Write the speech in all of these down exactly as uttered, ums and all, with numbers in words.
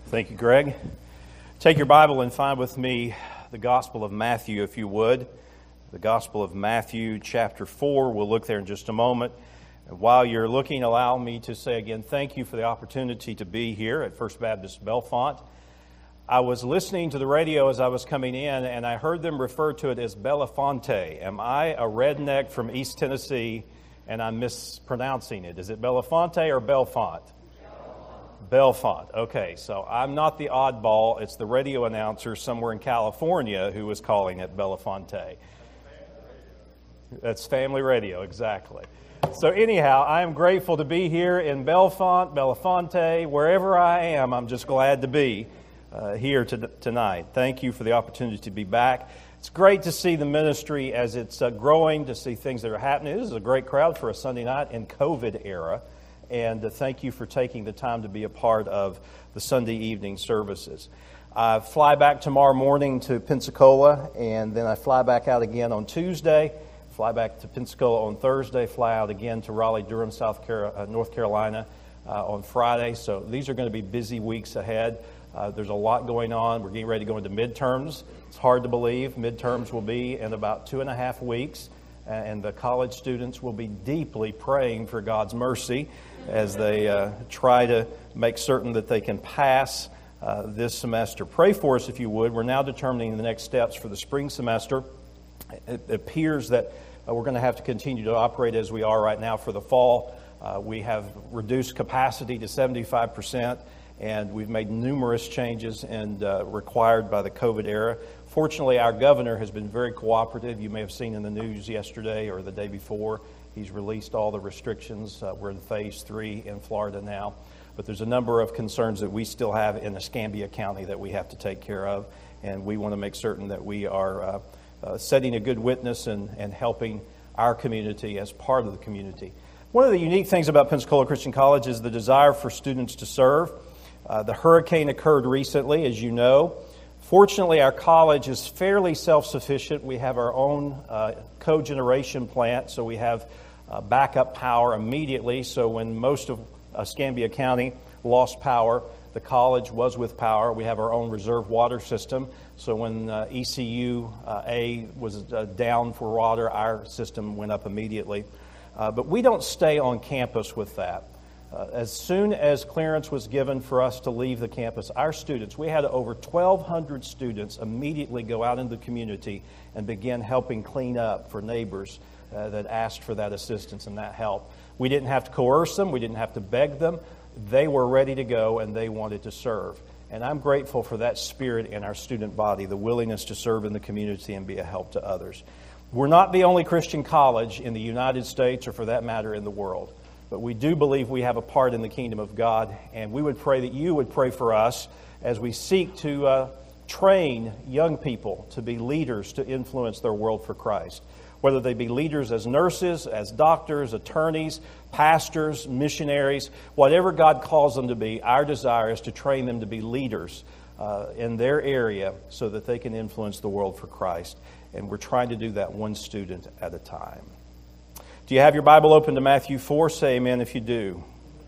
Thank you, Greg. Take your Bible and find with me the Gospel of Matthew, if you would. The Gospel of Matthew, chapter four. We'll look there in just a moment. And while you're looking, allow me to say again, thank you for the opportunity to be here at First Baptist Bellefonte. I was listening to the radio as I was coming in, and I heard them refer to it as Bellefonte. Am I a redneck from East Tennessee, and I'm mispronouncing it? Is it Bellefonte or Bellefonte? Bellefonte. Okay, so I'm not the oddball. It's the radio announcer somewhere in California who was calling it Bellefonte. That's family radio, exactly. So anyhow, I am grateful to be here in Bellefonte, Bellefonte, wherever I am. I'm just glad to be uh, here to, tonight. Thank you for the opportunity to be back. It's great to see the ministry as it's uh, growing, to see things that are happening. This is a great crowd for a Sunday night in COVID era. And uh, thank you for taking the time to be a part of the Sunday evening services. I fly back tomorrow morning to Pensacola, and then I fly back out again on Tuesday, fly back to Pensacola on Thursday, fly out again to Raleigh-Durham, South Carolina, uh, North Carolina uh, on Friday. So these are going to be busy weeks ahead. Uh, there's a lot going on. We're getting ready to go into midterms. It's hard to believe. Midterms will be in about two and a half weeks, and the college students will be deeply praying for God's mercy as they uh, try to make certain that they can pass uh, this semester. Pray for us if you would. We're now determining the next steps for the spring semester. It appears that uh, we're going to have to continue to operate as we are right now for the fall. Uh, we have reduced capacity to seventy-five percent, and we've made numerous changes and uh, required by the COVID era. Fortunately, our governor has been very cooperative. You may have seen in the news yesterday or the day before, he's released all the restrictions. Uh, we're in phase three in Florida now. But there's a number of concerns that we still have in Escambia County that we have to take care of. And we want to make certain that we are uh, uh, setting a good witness and, and helping our community as part of the community. One of the unique things about Pensacola Christian College is the desire for students to serve. Uh, the hurricane occurred recently, as you know. Fortunately, our college is fairly self-sufficient. We have our own uh, cogeneration plant, so we have uh, backup power immediately. So when most of Escambia County lost power, the college was with power. We have our own reserve water system. So when uh, E C U uh, A was uh, down for water, our system went up immediately. Uh, but we don't stay on campus with that. Uh, as soon as clearance was given for us to leave the campus, our students, we had over twelve hundred students immediately go out in the community and begin helping clean up for neighbors uh, that asked for that assistance and that help. We didn't have to coerce them. We didn't have to beg them. They were ready to go and they wanted to serve. And I'm grateful for that spirit in our student body, the willingness to serve in the community and be a help to others. We're not the only Christian college in the United States or for that matter in the world. But we do believe we have a part in the kingdom of God, and we would pray that you would pray for us as we seek to uh, train young people to be leaders to influence their world for Christ. Whether they be leaders as nurses, as doctors, attorneys, pastors, missionaries, whatever God calls them to be, our desire is to train them to be leaders uh, in their area so that they can influence the world for Christ. And we're trying to do that one student at a time. Do you have your Bible open to Matthew four? Say amen if you do.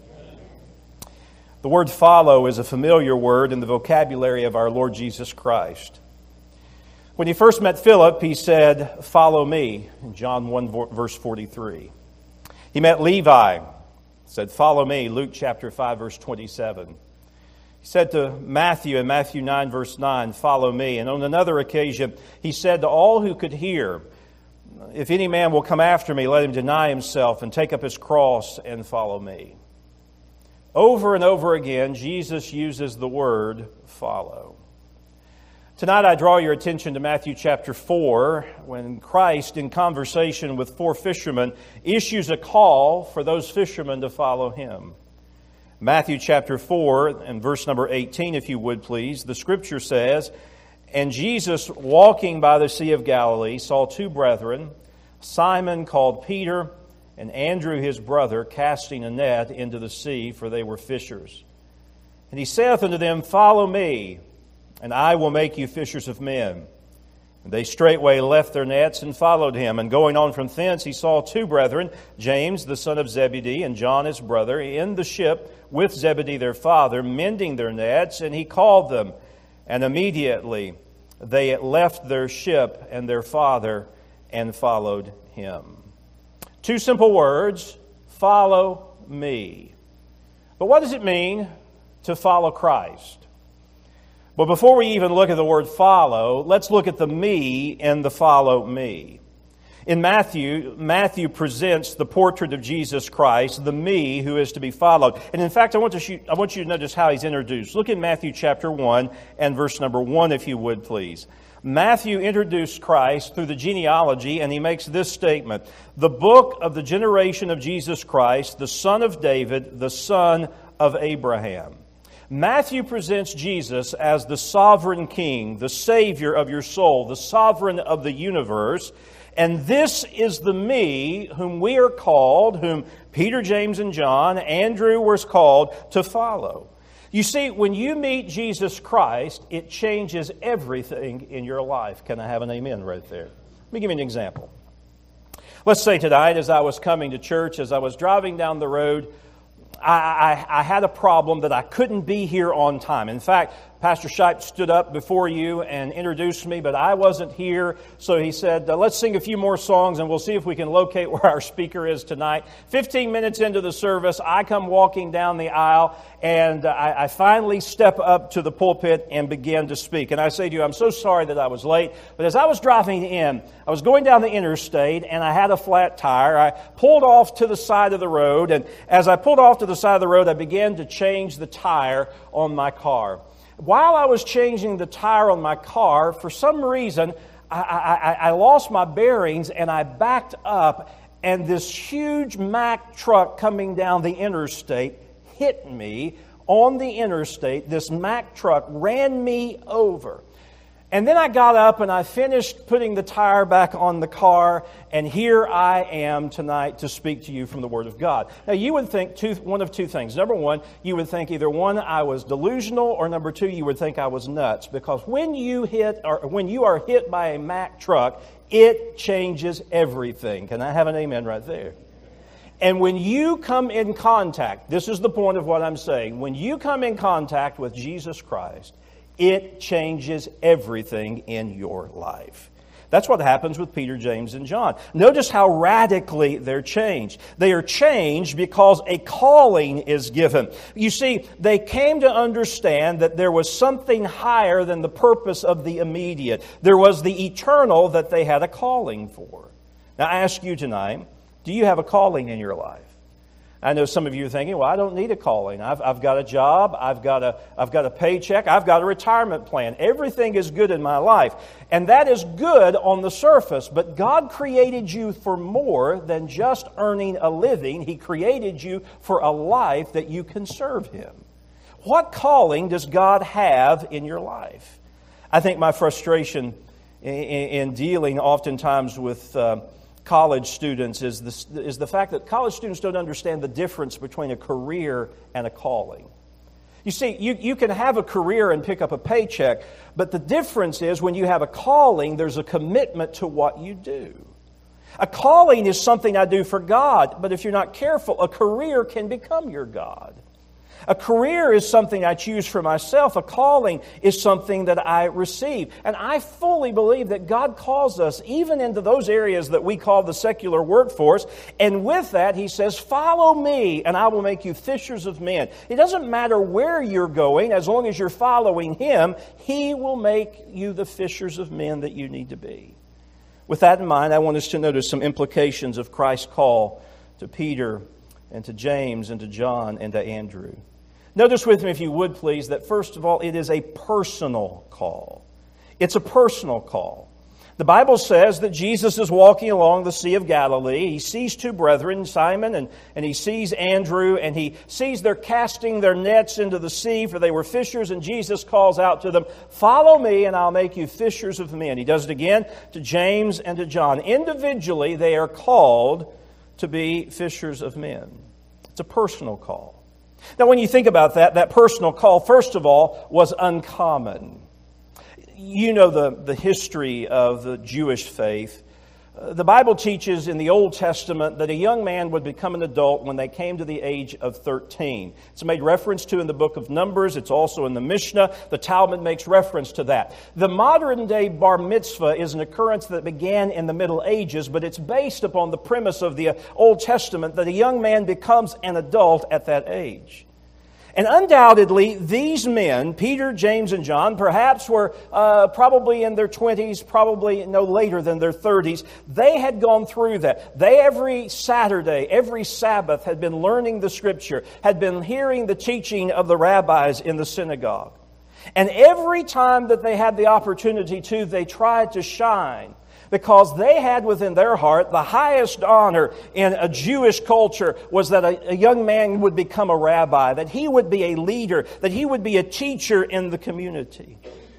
The word follow is a familiar word in the vocabulary of our Lord Jesus Christ. When he first met Philip, he said, "Follow me," in John one, verse forty-three. He met Levi, said, "Follow me," Luke chapter five, verse twenty-seven. He said to Matthew in Matthew nine, verse nine, "Follow me." And on another occasion, he said to all who could hear, "If any man will come after me, let him deny himself and take up his cross and follow me." Over and over again, Jesus uses the word follow. Tonight I draw your attention to Matthew chapter four, when Christ, in conversation with four fishermen, issues a call for those fishermen to follow him. Matthew chapter four and verse number eighteen, if you would please, the scripture says, "And Jesus, walking by the Sea of Galilee, saw two brethren, Simon called Peter, and Andrew his brother, casting a net into the sea, for they were fishers. And he saith unto them, Follow me, and I will make you fishers of men. They straightway left their nets and followed him. And going on from thence, he saw two brethren, James the son of Zebedee and John his brother, in the ship with Zebedee their father, mending their nets, and he called them. And immediately they left their ship and their father and followed him. Two simple words, follow me. But what does it mean to follow Christ? But before we even look at the word follow, let's look at the me in the follow me. In Matthew, Matthew presents the portrait of Jesus Christ, the me who is to be followed. And in fact, I want to shoot, I want you to notice how he's introduced. Look in Matthew chapter one and verse number one, if you would, please. Matthew introduced Christ through the genealogy, and he makes this statement: the book of the generation of Jesus Christ, the son of David, the son of Abraham. Matthew presents Jesus as the sovereign king, the Savior of your soul, the sovereign of the universe. And this is the me whom we are called, whom Peter, James, and John, Andrew was called to follow. You see, when you meet Jesus Christ, it changes everything in your life. Can I have an amen right there? Let me give you an example. Let's say tonight, as I was coming to church, as I was driving down the road, I, I, I had a problem that I couldn't be here on time. In fact, Pastor Shipe stood up before you and introduced me, but I wasn't here. So he said, uh, let's sing a few more songs and we'll see if we can locate where our speaker is tonight. Fifteen minutes into the service, I come walking down the aisle and uh, I, I finally step up to the pulpit and begin to speak. And I say to you, I'm so sorry that I was late. But as I was driving in, I was going down the interstate and I had a flat tire. I pulled off to the side of the road, and as I pulled off to the side of the road, I began to change the tire on my car. While I was changing the tire on my car, for some reason, I, I, I lost my bearings and I backed up, and this huge Mack truck coming down the interstate hit me on the interstate. This Mack truck ran me over. And then I got up and I finished putting the tire back on the car, and here I am tonight to speak to you from the Word of God. Now, you would think two, one of two things. Number one, you would think either one, I was delusional, or number two, you would think I was nuts. Because when you hit, or when you are hit by a Mack truck, it changes everything. Can I have an amen right there? And when you come in contact, this is the point of what I'm saying, when you come in contact with Jesus Christ, it changes everything in your life. That's what happens with Peter, James, and John. Notice how radically they're changed. They are changed because a calling is given. You see, they came to understand that there was something higher than the purpose of the immediate. There was the eternal that they had a calling for. Now, I ask you tonight, do you have a calling in your life? I know some of you are thinking, well, I don't need a calling. I've, I've got a job. I've got a, I've got a paycheck. I've got a retirement plan. Everything is good in my life. And that is good on the surface. But God created you for more than just earning a living. He created you for a life that you can serve Him. What calling does God have in your life? I think my frustration in, in dealing oftentimes with Uh, college students is the, is the fact that college students don't understand the difference between a career and a calling. You see, you, you can have a career and pick up a paycheck, but the difference is when you have a calling, there's a commitment to what you do. A calling is something I do for God, but if you're not careful, a career can become your God. A career is something I choose for myself. A calling is something that I receive. And I fully believe that God calls us even into those areas that we call the secular workforce. And with that, He says, follow me and I will make you fishers of men. It doesn't matter where you're going. As long as you're following Him, He will make you the fishers of men that you need to be. With that in mind, I want us to notice some implications of Christ's call to Peter and to James and to John and to Andrew. Notice with me, if you would please, that first of all, it is a personal call. It's a personal call. The Bible says that Jesus is walking along the Sea of Galilee. He sees two brethren, Simon, and, and he sees Andrew, and he sees they're casting their nets into the sea, for they were fishers, and Jesus calls out to them, follow me, and I'll make you fishers of men. He does it again to James and to John. Individually, they are called to be fishers of men. It's a personal call. Now, when you think about that, that personal call, first of all, was uncommon. You know the, the history of the Jewish faith. Uh, the Bible teaches in the Old Testament that a young man would become an adult when they came to the age of thirteen. It's made reference to in the book of Numbers. It's also in the Mishnah. The Talmud makes reference to that. The modern day bar mitzvah is an occurrence that began in the Middle Ages, but it's based upon the premise of the Old Testament that a young man becomes an adult at that age. And undoubtedly, these men, Peter, James, and John, perhaps were uh, probably in their twenties, probably no later than their thirties. They had gone through that. They, every Saturday, every Sabbath, had been learning the Scripture, had been hearing the teaching of the rabbis in the synagogue. And every time that they had the opportunity to, they tried to shine, because they had within their heart the highest honor in a Jewish culture was that a, a young man would become a rabbi, that he would be a leader, that he would be a teacher in the community.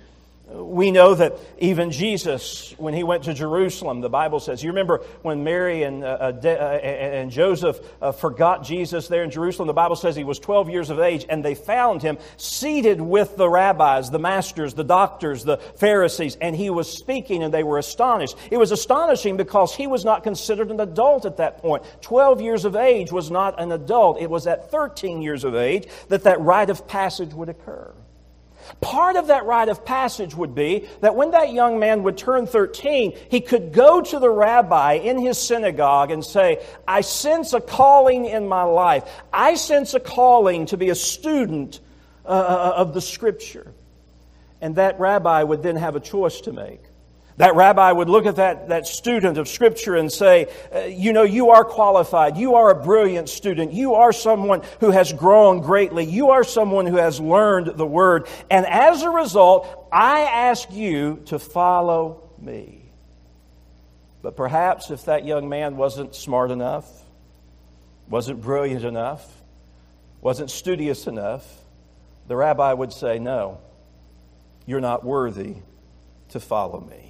We know that even Jesus, when he went to Jerusalem, the Bible says, you remember when Mary and, uh, uh, and Joseph uh, forgot Jesus there in Jerusalem, the Bible says he was twelve years of age, and they found him seated with the rabbis, the masters, the doctors, the Pharisees, and he was speaking, and they were astonished. It was astonishing because he was not considered an adult at that point. twelve years of age was not an adult. It was at thirteen years of age that that rite of passage would occur. Part of that rite of passage would be that when that young man would turn thirteen, he could go to the rabbi in his synagogue and say, I sense a calling in my life. I sense a calling to be a student uh, of the Scripture. And that rabbi would then have a choice to make. That rabbi would look at that, that student of Scripture and say, uh, you know, you are qualified. You are a brilliant student. You are someone who has grown greatly. You are someone who has learned the Word. And as a result, I ask you to follow me. But perhaps if that young man wasn't smart enough, wasn't brilliant enough, wasn't studious enough, the rabbi would say, no, you're not worthy to follow me.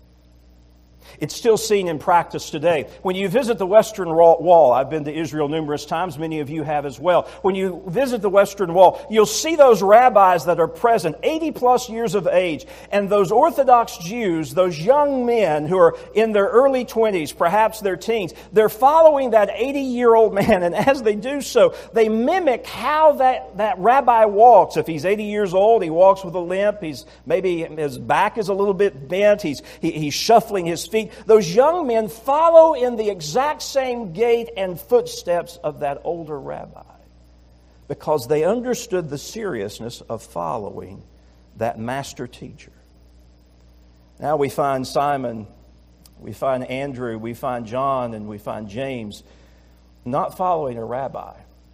It's still seen in practice today. When you visit the Western Wall, I've been to Israel numerous times, many of you have as well. When you visit the Western Wall, you'll see those rabbis that are present, eighty plus years of age, and those Orthodox Jews, those young men who are in their early twenties, perhaps their teens, they're following that eighty-year-old man, and as they do so, they mimic how that, that rabbi walks. If he's eighty years old, he walks with a limp, he's maybe his back is a little bit bent, he's, he, he's shuffling his feet. Those young men follow in the exact same gait and footsteps of that older rabbi because they understood the seriousness of following that master teacher. Now we find Simon, we find Andrew, we find John, and we find James not following a rabbi,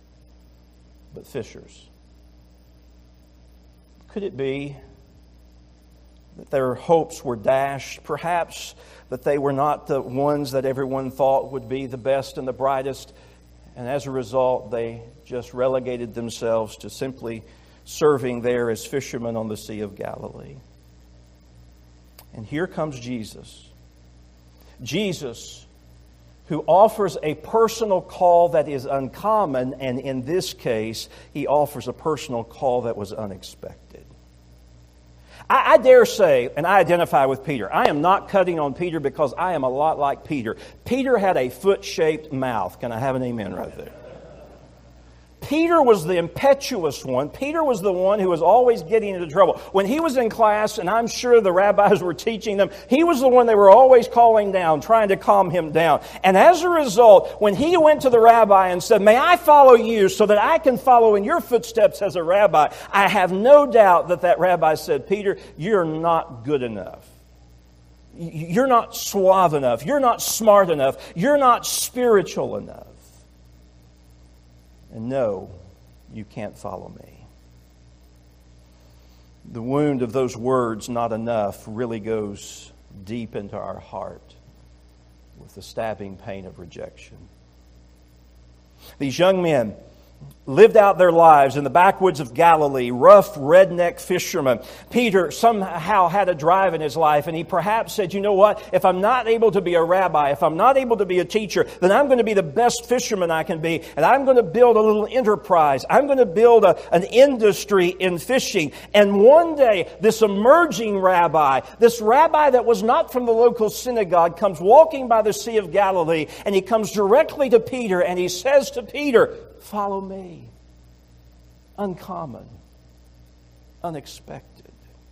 but fishers. Could it be that their hopes were dashed, perhaps that they were not the ones that everyone thought would be the best and the brightest, and as a result, they just relegated themselves to simply serving there as fishermen on the Sea of Galilee? And here comes Jesus. Jesus, who offers a personal call that is uncommon, and in this case, He offers a personal call that was unexpected. I, I dare say, and I identify with Peter, I am not cutting on Peter because I am a lot like Peter. Peter had a foot-shaped mouth. Can I have an amen right there? Peter was the impetuous one. Peter was the one who was always getting into trouble. When he was in class, and I'm sure the rabbis were teaching them, he was the one they were always calling down, trying to calm him down. And as a result, when he went to the rabbi and said, may I follow you so that I can follow in your footsteps as a rabbi, I have no doubt that that rabbi said, Peter, you're not good enough. You're not suave enough. You're not smart enough. You're not spiritual enough. And no, you can't follow me. The wound of those words, not enough, really goes deep into our heart with the stabbing pain of rejection. These young men, lived out their lives in the backwoods of Galilee, rough redneck fishermen. Peter somehow had a drive in his life, and he perhaps said, you know what, if I'm not able to be a rabbi, if I'm not able to be a teacher, then I'm going to be the best fisherman I can be, and I'm going to build a little enterprise. I'm going to build a, an industry in fishing. And one day, this emerging rabbi, this rabbi that was not from the local synagogue, comes walking by the Sea of Galilee, and he comes directly to Peter, and he says to Peter, follow me. Uncommon. Unexpected.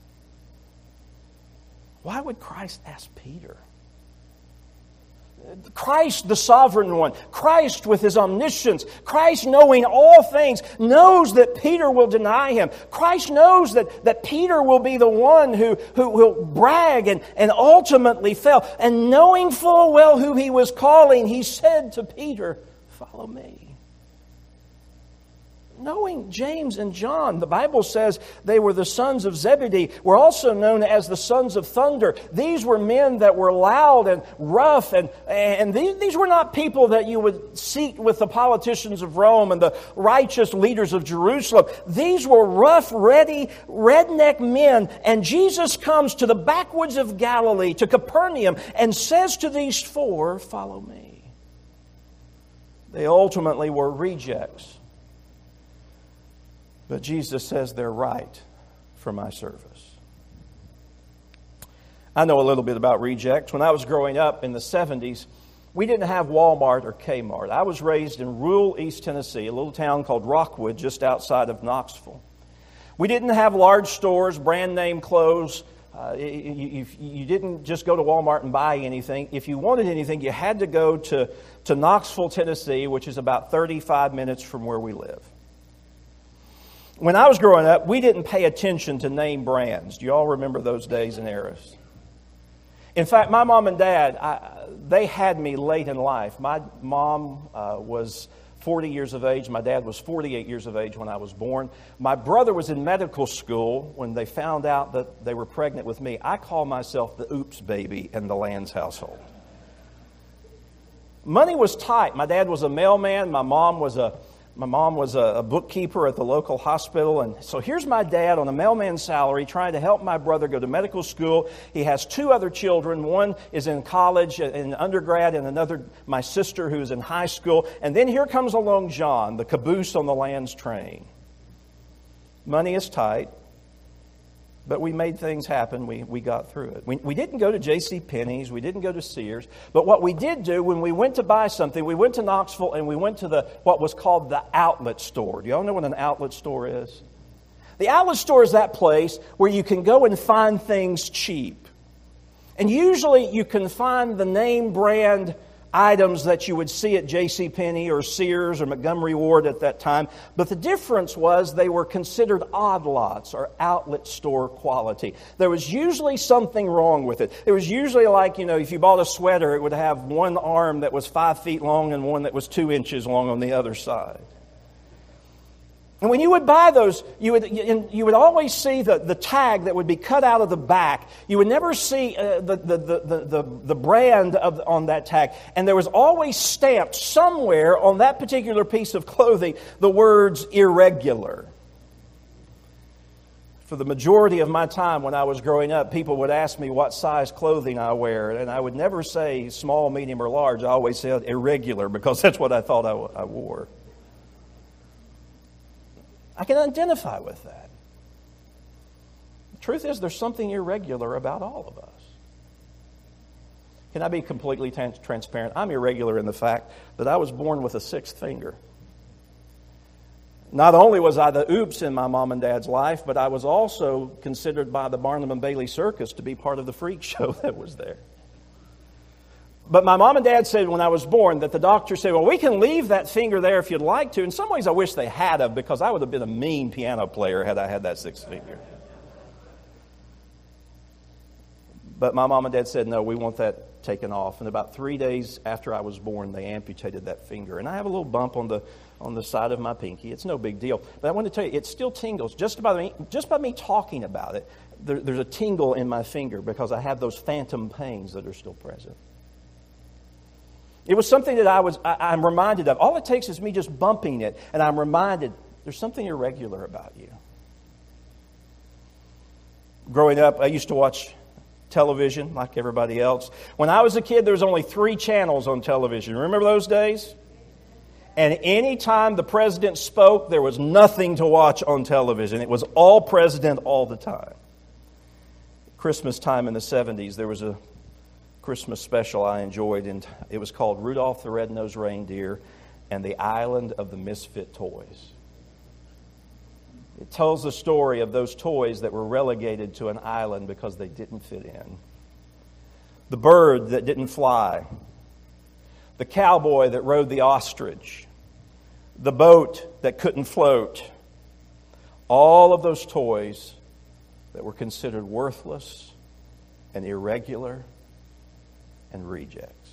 Why would Christ ask Peter? Christ, the sovereign one, Christ with His omniscience, Christ knowing all things, knows that Peter will deny Him. Christ knows that, that Peter will be the one who, who will brag and, and ultimately fail. And knowing full well who He was calling, He said to Peter, follow me. Knowing James and John, the Bible says they were the sons of Zebedee, were also known as the sons of thunder. These were men that were loud and rough, and, and these, these were not people that you would seat with the politicians of Rome and the righteous leaders of Jerusalem. These were rough, ready, redneck men, and Jesus comes to the backwoods of Galilee, to Capernaum, and says to these four, follow me. They ultimately were rejects. But Jesus says they're right for my service. I know a little bit about rejects. When I was growing up in the seventies, we didn't have Walmart or Kmart. I was raised in rural East Tennessee, a little town called Rockwood, just outside of Knoxville. We didn't have large stores, brand name clothes. Uh, you, you didn't just go to Walmart and buy anything. If you wanted anything, you had to go to, to Knoxville, Tennessee, which is about thirty-five minutes from where we live. When I was growing up, we didn't pay attention to name brands. Do you all remember those days and eras? In fact, my mom and dad, I, they had me late in life. My mom uh, was forty years of age. My dad was forty-eight years of age when I was born. My brother was in medical school when they found out that they were pregnant with me. I call myself the oops baby in the Lands household. Money was tight. My dad was a mailman. My mom was a My mom was a bookkeeper at the local hospital, and so here's my dad on a mailman salary trying to help my brother go to medical school. He has two other children. One is in college, in undergrad, and another, my sister, who's in high school. And then here comes along John, the caboose on the Lands train. Money is tight, but we made things happen. We we got through it. We, we didn't go to J C Penney's. We didn't go to Sears. But what we did do when we went to buy something, we went to Knoxville and we went to the what was called the outlet store. Do y'all know what an outlet store is? The outlet store is that place where you can go and find things cheap. And usually you can find the name brand items that you would see at J C Penney or Sears or Montgomery Ward at that time. But the difference was they were considered odd lots or outlet store quality. There was usually something wrong with it. It was usually like, you know, if you bought a sweater, it would have one arm that was five feet long and one that was two inches long on the other side. And when you would buy those, you would you would always see the, the tag that would be cut out of the back. You would never see uh, the, the, the, the, the brand of, on that tag. And there was always stamped somewhere on that particular piece of clothing the words irregular. For the majority of my time when I was growing up, people would ask me what size clothing I wear. And I would never say small, medium, or large. I always said irregular because that's what I thought I, I wore. I can identify with that. The truth is, there's something irregular about all of us. Can I be completely trans- transparent? I'm irregular in the fact that I was born with a sixth finger. Not only was I the oops in my mom and dad's life, but I was also considered by the Barnum and Bailey Circus to be part of the freak show that was there. But my mom and dad said when I was born that the doctor said, well, we can leave that finger there if you'd like to. In some ways, I wish they had of, because I would have been a mean piano player had I had that sixth finger. But my mom and dad said, no, we want that taken off. And about three days after I was born, they amputated that finger. And I have a little bump on the on the side of my pinky. It's no big deal. But I want to tell you, it still tingles. Just by me, just by me talking about it, there, there's a tingle in my finger because I have those phantom pains that are still present. It was something that I was, I, I'm reminded of. All it takes is me just bumping it, and I'm reminded there's something irregular about you. Growing up, I used to watch television like everybody else. When I was a kid, there was only three channels on television. Remember those days? And any time the president spoke, there was nothing to watch on television. It was all president all the time. Christmas time in the seventies, there was a Christmas special I enjoyed, and it was called Rudolph the Red-Nosed Reindeer and the Island of the Misfit Toys. It tells the story of those toys that were relegated to an island because they didn't fit in. The bird that didn't fly. The cowboy that rode the ostrich. The boat that couldn't float. All of those toys that were considered worthless and irregular and rejects.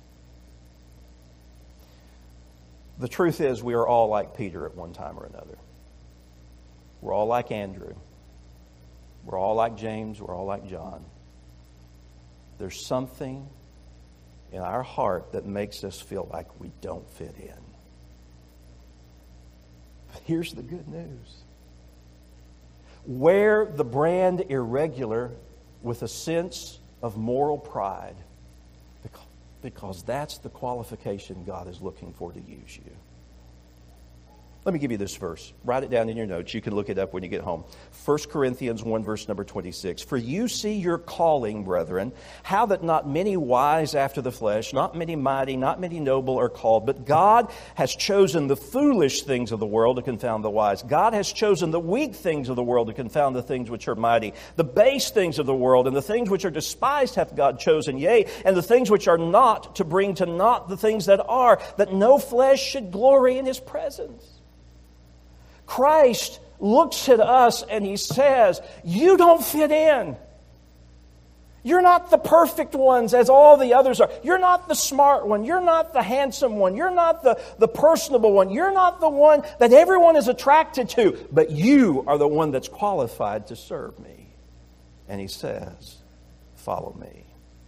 The truth is, we are all like Peter at one time or another. We're all like Andrew. We're all like James. We're all like John. There's something in our heart that makes us feel like we don't fit in. But here's the good news. Wear the brand irregular with a sense of moral pride, because that's the qualification God is looking for to use you. Let me give you this verse. Write it down in your notes. You can look it up when you get home. First Corinthians one, verse number twenty-six. For you see your calling, brethren, how that not many wise after the flesh, not many mighty, not many noble are called, but God has chosen the foolish things of the world to confound the wise. God has chosen the weak things of the world to confound the things which are mighty. The base things of the world and the things which are despised hath God chosen, yea, and the things which are not, to bring to naught the things that are, that no flesh should glory in His presence. Christ looks at us and He says, you don't fit in. You're not the perfect ones as all the others are. You're not the smart one. You're not the handsome one. You're not the, the personable one. You're not the one that everyone is attracted to. But you are the one that's qualified to serve me. And He says, follow me.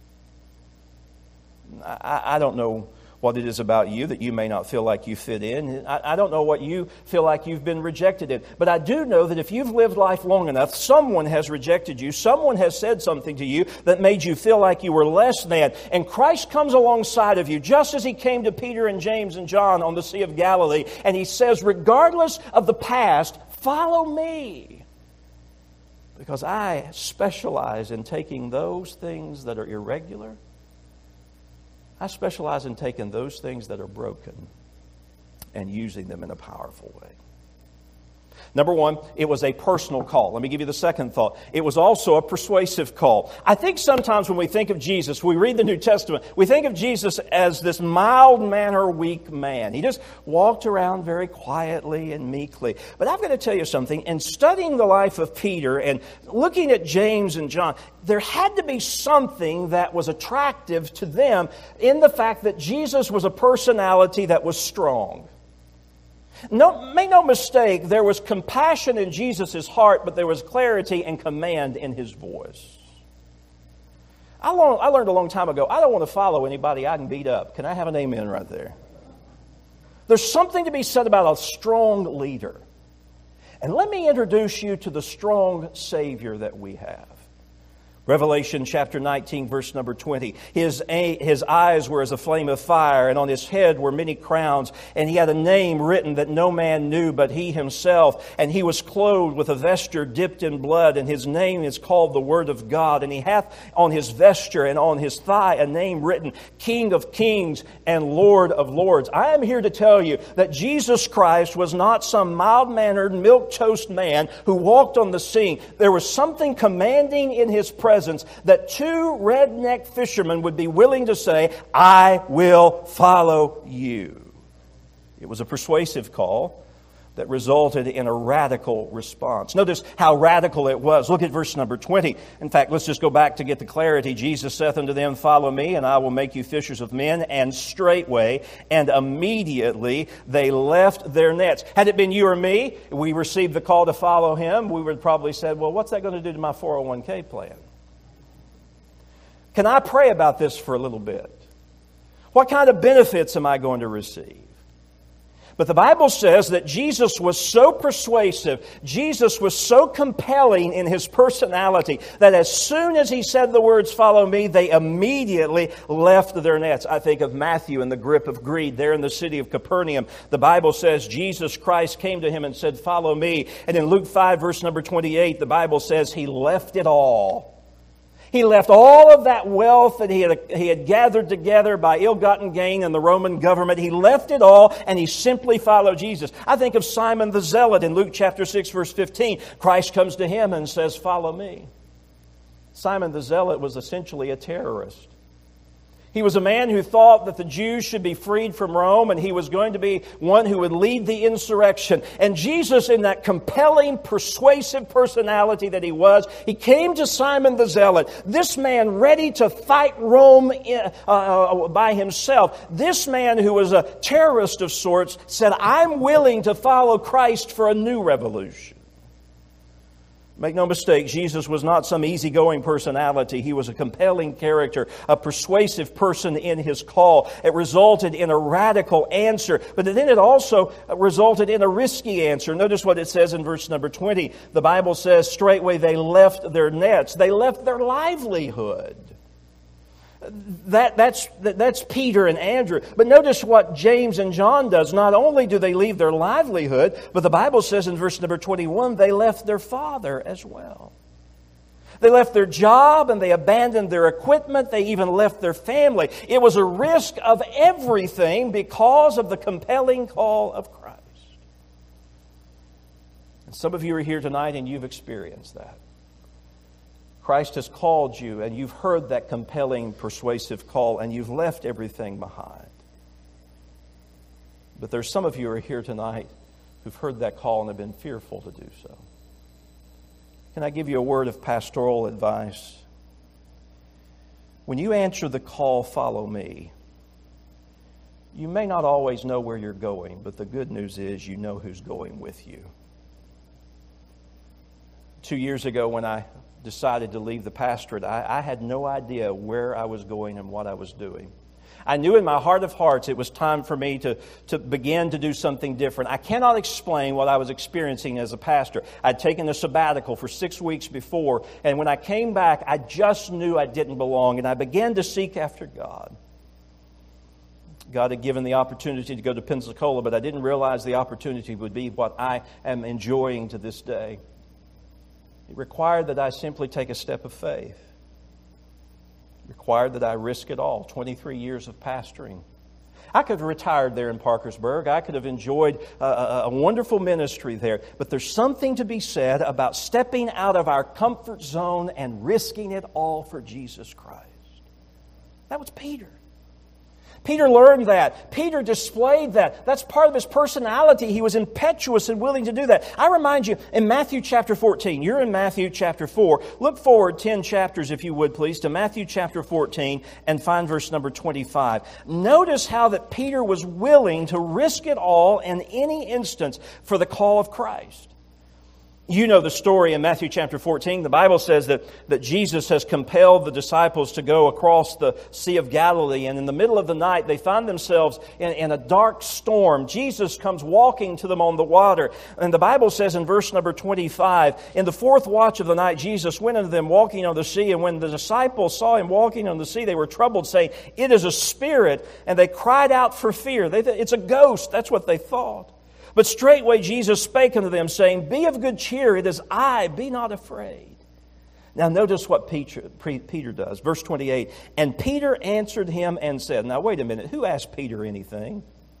I, I don't know what it is about you that you may not feel like you fit in. I, I don't know what you feel like you've been rejected in. But I do know that if you've lived life long enough, someone has rejected you. Someone has said something to you that made you feel like you were less than. And Christ comes alongside of you, just as He came to Peter and James and John on the Sea of Galilee. And He says, regardless of the past, follow me. Because I specialize in taking those things that are irregular. I specialize in taking those things that are broken and using them in a powerful way. Number one, it was a personal call. Let me give you the second thought. It was also a persuasive call. I think sometimes when we think of Jesus, we read the New Testament, we think of Jesus as this mild-mannered, weak man. He just walked around very quietly and meekly. But I've got to tell you something. In studying the life of Peter and looking at James and John, there had to be something that was attractive to them in the fact that Jesus was a personality that was strong. No, make no mistake, there was compassion in Jesus' heart, but there was clarity and command in His voice. I, long, I learned a long time ago, I don't want to follow anybody I can beat up. Can I have an amen right there? There's something to be said about a strong leader. And let me introduce you to the strong Savior that we have. Revelation chapter nineteen, verse number twenty. His, his eyes were as a flame of fire, and on His head were many crowns, and He had a name written that no man knew but He Himself. And He was clothed with a vesture dipped in blood, and His name is called the Word of God. And He hath on His vesture and on His thigh a name written, King of Kings and Lord of Lords. I am here to tell you that Jesus Christ was not some mild-mannered, milquetoast man who walked on the scene. There was something commanding in His presence that two redneck fishermen would be willing to say, I will follow you. It was a persuasive call that resulted in a radical response. Notice how radical it was. Look at verse number twenty. In fact, let's just go back to get the clarity. Jesus saith unto them, follow me, and I will make you fishers of men. And straightway and immediately they left their nets. Had it been you or me, we received the call to follow Him, we would probably said, well, what's that going to do to my four oh one k plan? Can I pray about this for a little bit? What kind of benefits am I going to receive? But the Bible says that Jesus was so persuasive, Jesus was so compelling in His personality, that as soon as He said the words, "Follow me," they immediately left their nets. I think of Matthew in the grip of greed there in the city of Capernaum. The Bible says Jesus Christ came to him and said, "Follow me." And in Luke five, verse number twenty-eight, the Bible says He left it all. He left all of that wealth that he had, he had gathered together by ill-gotten gain in the Roman government. He left it all and he simply followed Jesus. I think of Simon the Zealot in Luke chapter six, verse fifteen. Christ comes to him and says, "Follow me." Simon the Zealot was essentially a terrorist. He was a man who thought that the Jews should be freed from Rome, and he was going to be one who would lead the insurrection. And Jesus, in that compelling, persuasive personality that He was, He came to Simon the Zealot, this man ready to fight Rome in, uh, by himself. This man who was a terrorist of sorts said, "I'm willing to follow Christ for a new revolution." Make no mistake, Jesus was not some easygoing personality. He was a compelling character, a persuasive person in His call. It resulted in a radical answer, but then it also resulted in a risky answer. Notice what it says in verse number twenty. The Bible says, straightway they left their nets. They left their livelihood. That, that's, that, that's Peter and Andrew. But notice what James and John does. Not only do they leave their livelihood, but the Bible says in verse number twenty-one, they left their father as well. They left their job and they abandoned their equipment. They even left their family. It was a risk of everything because of the compelling call of Christ. And some of you are here tonight and you've experienced that. Christ has called you and you've heard that compelling, persuasive call and you've left everything behind. But there's some of you who are here tonight who've heard that call and have been fearful to do so. Can I give you a word of pastoral advice? When you answer the call, "Follow me," you may not always know where you're going, but the good news is you know who's going with you. Two years ago when I decided to leave the pastorate, I, I had no idea where I was going and what I was doing. I knew in my heart of hearts it was time for me to, to begin to do something different. I cannot explain what I was experiencing as a pastor. I'd taken a sabbatical for six weeks before, and when I came back, I just knew I didn't belong, and I began to seek after God. God had given the opportunity to go to Pensacola, but I didn't realize the opportunity would be what I am enjoying to this day. It required that I simply take a step of faith. It required that I risk it all. twenty-three years of pastoring. I could have retired there in Parkersburg. I could have enjoyed a, a, a wonderful ministry there. But there's something to be said about stepping out of our comfort zone and risking it all for Jesus Christ. That was Peter. Peter learned that. Peter displayed that. That's part of his personality. He was impetuous and willing to do that. I remind you, in Matthew chapter fourteen, you're in Matthew chapter four. Look forward ten chapters, if you would please, to Matthew chapter fourteen and find verse number twenty-five. Notice how that Peter was willing to risk it all in any instance for the call of Christ. You know the story in Matthew chapter fourteen. The Bible says that, that Jesus has compelled the disciples to go across the Sea of Galilee. And in the middle of the night, they find themselves in, in a dark storm. Jesus comes walking to them on the water. And the Bible says in verse number twenty-five, in the fourth watch of the night, Jesus went unto them walking on the sea. And when the disciples saw Him walking on the sea, they were troubled, saying, "It is a spirit." And they cried out for fear. They th- it's a ghost. That's what they thought. But straightway Jesus spake unto them, saying, "Be of good cheer, it is I, be not afraid." Now notice what Peter, Peter does. Verse twenty-eight, and Peter answered him and said, now wait a minute, who asked Peter anything?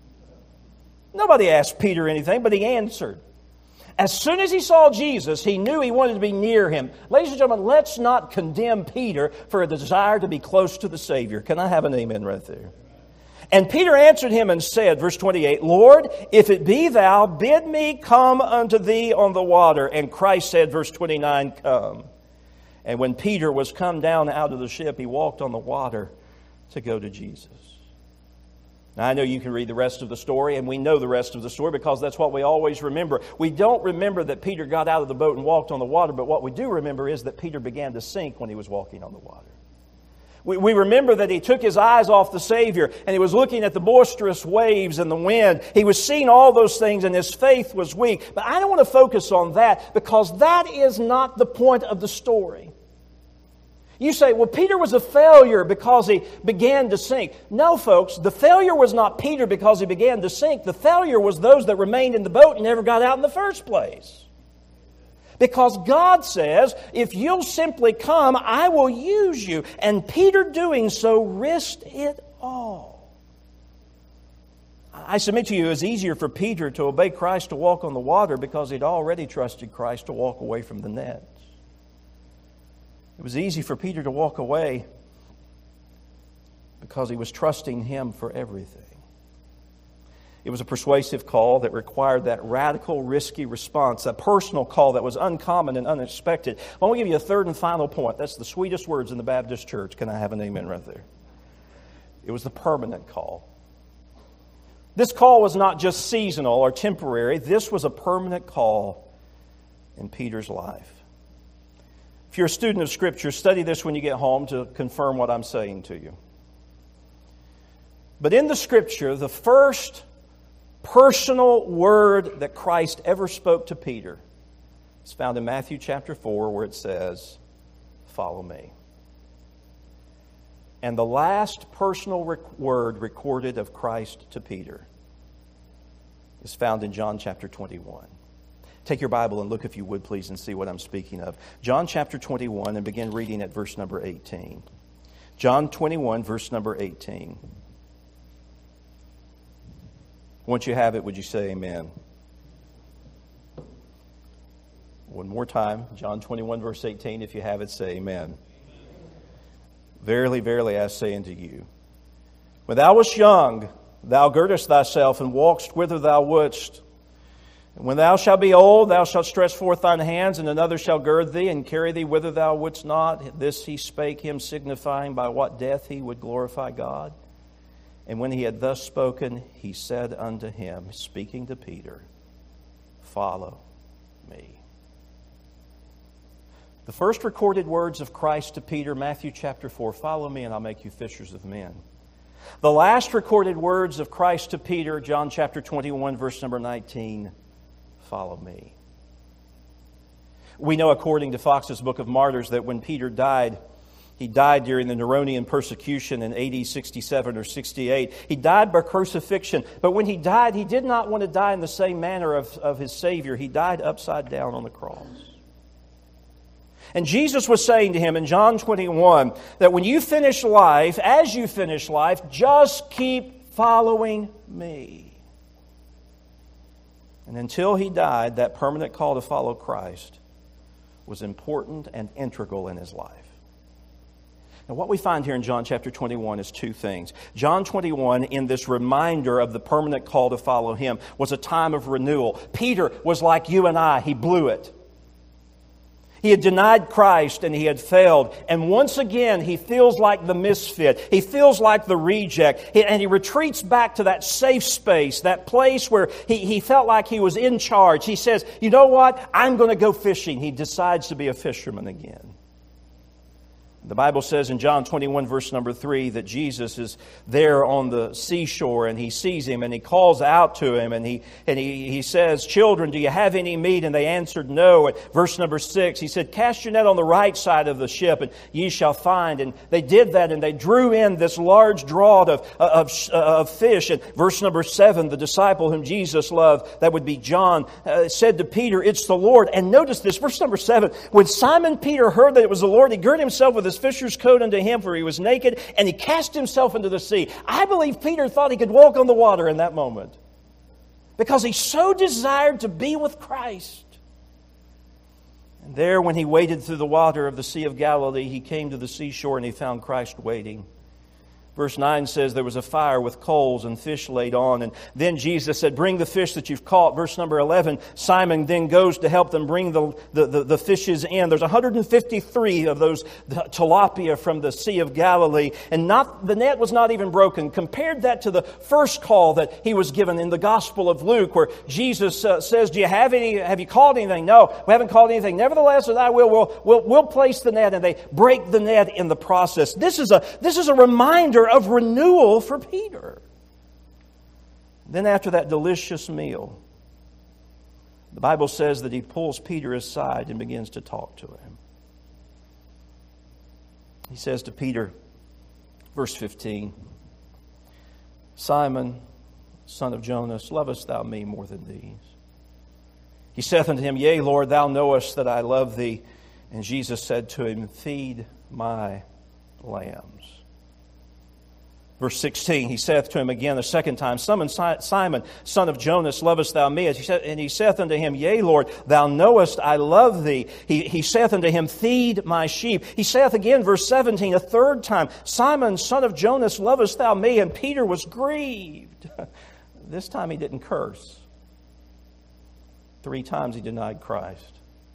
Nobody asked Peter anything, but he answered. As soon as he saw Jesus, he knew he wanted to be near Him. Ladies and gentlemen, let's not condemn Peter for a desire to be close to the Savior. Can I have an amen right there? And Peter answered him and said, verse twenty-eight, "Lord, if it be Thou, bid me come unto Thee on the water." And Christ said, verse twenty-nine, "Come." And when Peter was come down out of the ship, he walked on the water to go to Jesus. Now, I know you can read the rest of the story, and we know the rest of the story because that's what we always remember. We don't remember that Peter got out of the boat and walked on the water, but what we do remember is that Peter began to sink when he was walking on the water. We, we remember that he took his eyes off the Savior and he was looking at the boisterous waves and the wind. He was seeing all those things and his faith was weak. But I don't want to focus on that because that is not the point of the story. You say, well, Peter was a failure because he began to sink. No, folks, the failure was not Peter because he began to sink. The failure was those that remained in the boat and never got out in the first place. Because God says, if you'll simply come, I will use you. And Peter doing so risked it all. I submit to you, it was easier for Peter to obey Christ to walk on the water because he'd already trusted Christ to walk away from the nets. It was easy for Peter to walk away because he was trusting Him for everything. It was a persuasive call that required that radical, risky response, a personal call that was uncommon and unexpected. I want to give you a third and final point. That's the sweetest words in the Baptist church. Can I have an amen right there? It was the permanent call. This call was not just seasonal or temporary. This was a permanent call in Peter's life. If you're a student of Scripture, study this when you get home to confirm what I'm saying to you. But in the Scripture, the first personal word that Christ ever spoke to Peter is found in Matthew chapter four, where it says, "Follow me." And the last personal rec- word recorded of Christ to Peter is found in John chapter twenty-one. Take your Bible and look, if you would, please, and see what I'm speaking of. John chapter twenty-one, and begin reading at verse number eighteen. John twenty-one, verse number eighteen. Once you have it, would you say amen? One more time, John twenty-one, verse eighteen. If you have it, say amen. Amen. Verily, verily, I say unto you, when thou wast young, thou girdest thyself and walkest whither thou wouldst. And when thou shalt be old, thou shalt stretch forth thine hands, and another shall gird thee and carry thee whither thou wouldst not. This he spake him, signifying by what death he would glorify God. And when he had thus spoken, he said unto him, speaking to Peter, "Follow me." The first recorded words of Christ to Peter, Matthew chapter four, "Follow me and I'll make you fishers of men." The last recorded words of Christ to Peter, John chapter twenty-one, verse number nineteen, "Follow me." We know, according to Fox's Book of Martyrs, that when Peter died, he died during the Neronian persecution in A D sixty-seven or sixty-eight. He died by crucifixion. But when he died, he did not want to die in the same manner of, of his Savior. He died upside down on the cross. And Jesus was saying to him in John twenty-one that when you finish life, as you finish life, just keep following me. And until he died, that permanent call to follow Christ was important and integral in his life. Now, what we find here in John chapter twenty-one is two things. John twenty-one, in this reminder of the permanent call to follow Him, was a time of renewal. Peter was like you and I. He blew it. He had denied Christ and he had failed. And once again, he feels like the misfit. He feels like the reject. And he retreats back to that safe space, that place where he, he felt like he was in charge. He says, you know what? I'm going to go fishing. He decides to be a fisherman again. The Bible says in John twenty-one, verse number three, that Jesus is there on the seashore and he sees him and he calls out to him and he and he, he says, "Children, do you have any meat?" And they answered, "No." At verse number six, he said, "Cast your net on the right side of the ship and ye shall find." And they did that and they drew in this large draught of, of, of fish. And verse number seven, the disciple whom Jesus loved, that would be John, uh, said to Peter, "It's the Lord." And notice this, verse number seven, when Simon Peter heard that it was the Lord, he girded himself with his fisher's coat unto him, for he was naked, and he cast himself into the sea. I believe Peter thought he could walk on the water in that moment because he so desired to be with Christ. And there, when he waded through the water of the Sea of Galilee, he came to the seashore and he found Christ waiting. Verse nine says there was a fire with coals and fish laid on. And then Jesus said, bring the fish that you've caught. Verse number eleven, Simon then goes to help them bring the, the, the, the fishes in. There's one hundred fifty-three of those tilapia from the Sea of Galilee. And not the net was not even broken. Compared that to the first call that he was given in the Gospel of Luke, where Jesus uh, says, do you have any, have you caught anything? No, we haven't caught anything. Nevertheless, as I will, we'll, we'll, we'll place the net. And they break the net in the process. This is a, this is a reminder of renewal for Peter. Then after that delicious meal, the Bible says that he pulls Peter aside and begins to talk to him. He says to Peter, verse fifteen, Simon, son of Jonas, lovest thou me more than these? He saith unto him, Yea, Lord, thou knowest that I love thee. And Jesus said to him, Feed my lambs. Verse sixteen, he saith to him again the second time, Simon, Simon, son of Jonas, lovest thou me? And he saith unto him, Yea, Lord, thou knowest I love thee. He, he saith unto him, Feed my sheep. He saith again, verse seventeen, a third time, Simon, son of Jonas, lovest thou me? And Peter was grieved. This time he didn't curse. Three times he denied Christ.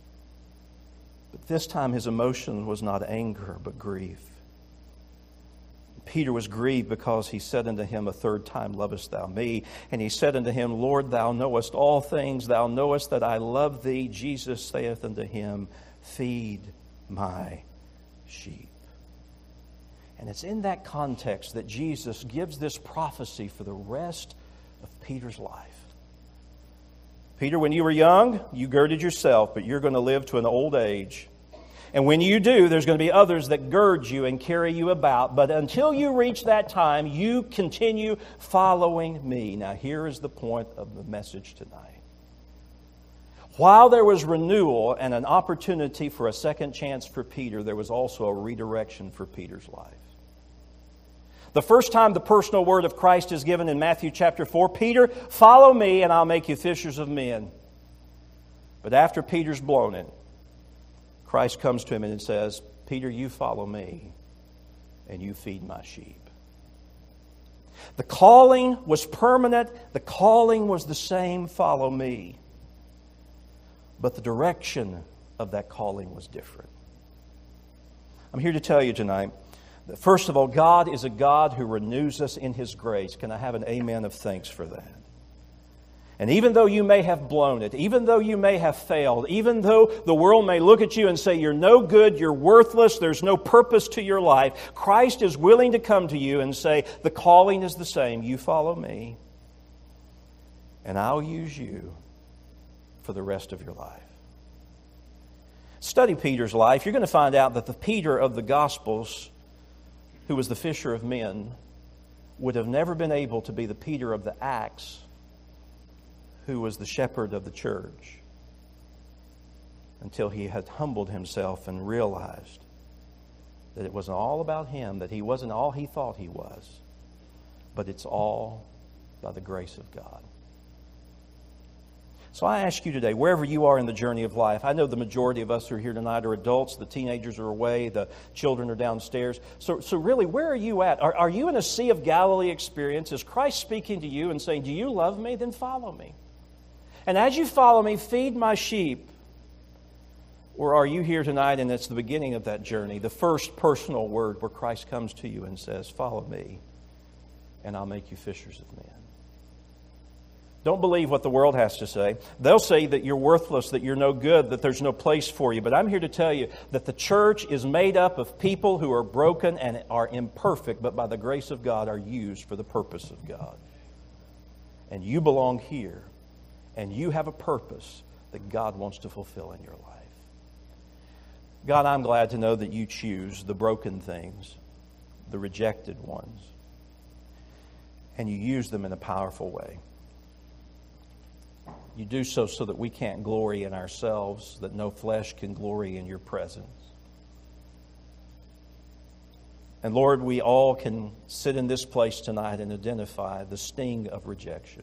But this time his emotion was not anger, but grief. Peter was grieved because he said unto him a third time, Lovest thou me? And he said unto him, Lord, thou knowest all things. Thou knowest that I love thee. Jesus saith unto him, Feed my sheep. And it's in that context that Jesus gives this prophecy for the rest of Peter's life. Peter, when you were young, you girded yourself, but you're going to live to an old age. And when you do, there's going to be others that gird you and carry you about. But until you reach that time, you continue following me. Now, here is the point of the message tonight. While there was renewal and an opportunity for a second chance for Peter, there was also a redirection for Peter's life. The first time the personal word of Christ is given in Matthew chapter four, Peter, follow me and I'll make you fishers of men. But after Peter's blown it, Christ comes to him and says, Peter, you follow me and you feed my sheep. The calling was permanent. The calling was the same, follow me. But the direction of that calling was different. I'm here to tell you tonight that first of all, God is a God who renews us in His grace. Can I have an amen of thanks for that? And even though you may have blown it, even though you may have failed, even though the world may look at you and say you're no good, you're worthless, there's no purpose to your life, Christ is willing to come to you and say, the calling is the same. You follow me, and I'll use you for the rest of your life. Study Peter's life. You're going to find out that the Peter of the Gospels, who was the fisher of men, would have never been able to be the Peter of the Acts, who was the shepherd of the church, until he had humbled himself and realized that it wasn't all about him, that he wasn't all he thought he was, but it's all by the grace of God. So I ask you today, wherever you are in the journey of life, I know the majority of us who are here tonight are adults, the teenagers are away, the children are downstairs. So, so really, where are you at? Are, are you in a Sea of Galilee experience? Is Christ speaking to you and saying, do you love me? Then follow me. And as you follow me, feed my sheep. Or are you here tonight and it's the beginning of that journey, the first personal word where Christ comes to you and says, follow me, and I'll make you fishers of men. Don't believe what the world has to say. They'll say that you're worthless, that you're no good, that there's no place for you. But I'm here to tell you that the church is made up of people who are broken and are imperfect, but by the grace of God are used for the purpose of God. And you belong here. And you have a purpose that God wants to fulfill in your life. God, I'm glad to know that you choose the broken things, the rejected ones, and you use them in a powerful way. You do so so that we can't glory in ourselves, that no flesh can glory in your presence. And Lord, we all can sit in this place tonight and identify the sting of rejection.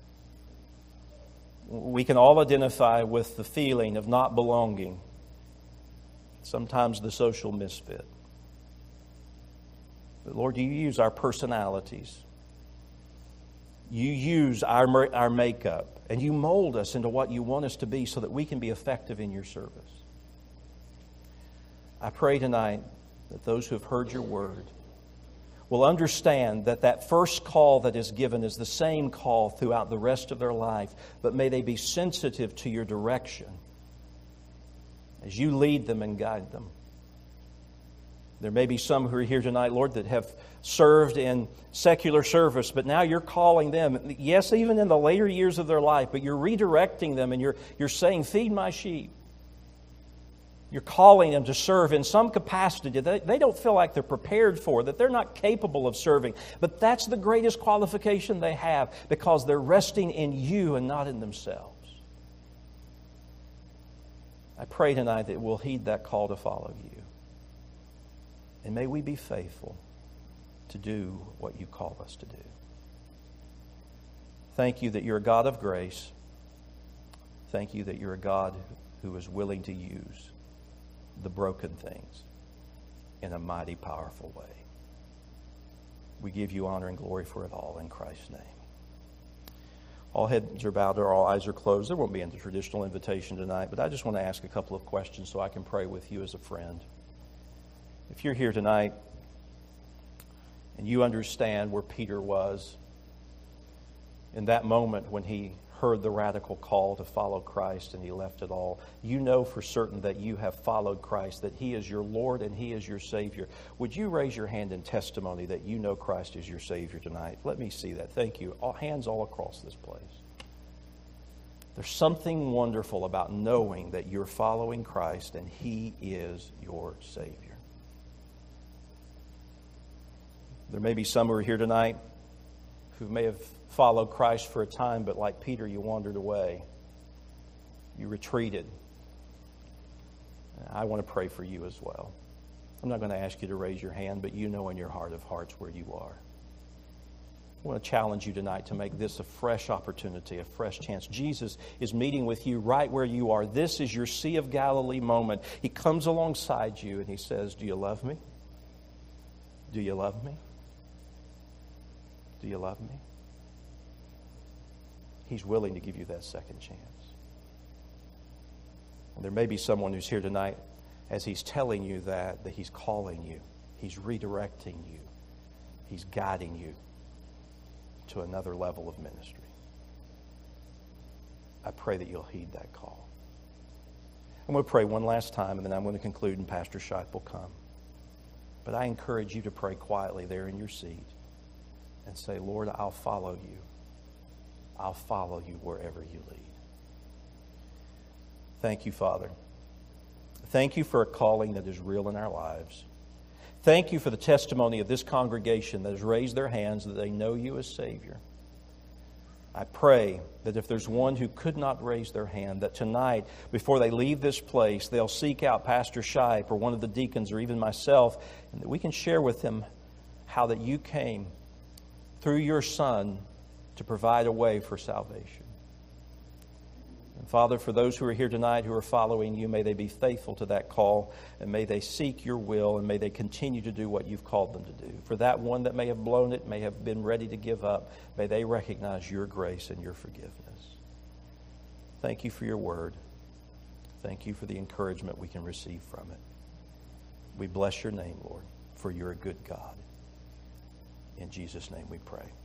We can all identify with the feeling of not belonging, sometimes the social misfit. But Lord, you use our personalities. You use our, our makeup, and you mold us into what you want us to be so that we can be effective in your service. I pray tonight that those who have heard your word will understand that that first call that is given is the same call throughout the rest of their life, but may they be sensitive to your direction as you lead them and guide them. There may be some who are here tonight, Lord, that have served in secular service, but now you're calling them, yes, even in the later years of their life, but you're redirecting them and you're, you're saying, feed my sheep. You're calling them to serve in some capacity that they don't feel like they're prepared for, that they're not capable of serving. But that's the greatest qualification they have because they're resting in you and not in themselves. I pray tonight that we'll heed that call to follow you. And may we be faithful to do what you call us to do. Thank you that you're a God of grace. Thank you that you're a God who is willing to use the broken things in a mighty, powerful way. We give you honor and glory for it all in Christ's name. All heads are bowed or all eyes are closed. There won't be any traditional invitation tonight, but I just want to ask a couple of questions so I can pray with you as a friend. If you're here tonight and you understand where Peter was in that moment when he heard the radical call to follow Christ and he left it all, you know for certain that you have followed Christ, that He is your Lord and He is your Savior. Would you raise your hand in testimony that you know Christ is your Savior tonight? Let me see that. Thank you. All hands all across this place. There's something wonderful about knowing that you're following Christ and He is your Savior. There may be some who are here tonight who may have followed Christ for a time, but like Peter, you wandered away. You retreated. I want to pray for you as well. I'm not going to ask you to raise your hand, but you know in your heart of hearts where you are. I want to challenge you tonight to make this a fresh opportunity, a fresh chance. Jesus is meeting with you right where you are. This is your Sea of Galilee moment. He comes alongside you and He says, do you love me? Do you love me? Do you love me? He's willing to give you that second chance. And there may be someone who's here tonight, as He's telling you that, that He's calling you. He's redirecting you. He's guiding you to another level of ministry. I pray that you'll heed that call. I'm going to pray one last time, and then I'm going to conclude, and Pastor Shipe will come. But I encourage you to pray quietly there in your seat and say, Lord, I'll follow you. I'll follow you wherever you lead. Thank you, Father. Thank you for a calling that is real in our lives. Thank you for the testimony of this congregation that has raised their hands that they know you as Savior. I pray that if there's one who could not raise their hand, that tonight, before they leave this place, they'll seek out Pastor Shipe or one of the deacons or even myself, and that we can share with them how that you came through your Son to provide a way for salvation. And Father, for those who are here tonight who are following you, may they be faithful to that call, and may they seek your will, and may they continue to do what you've called them to do. For that one that may have blown it, may have been ready to give up, may they recognize your grace and your forgiveness. Thank you for your word. Thank you for the encouragement we can receive from it. We bless your name, Lord, for you're a good God. In Jesus' name we pray.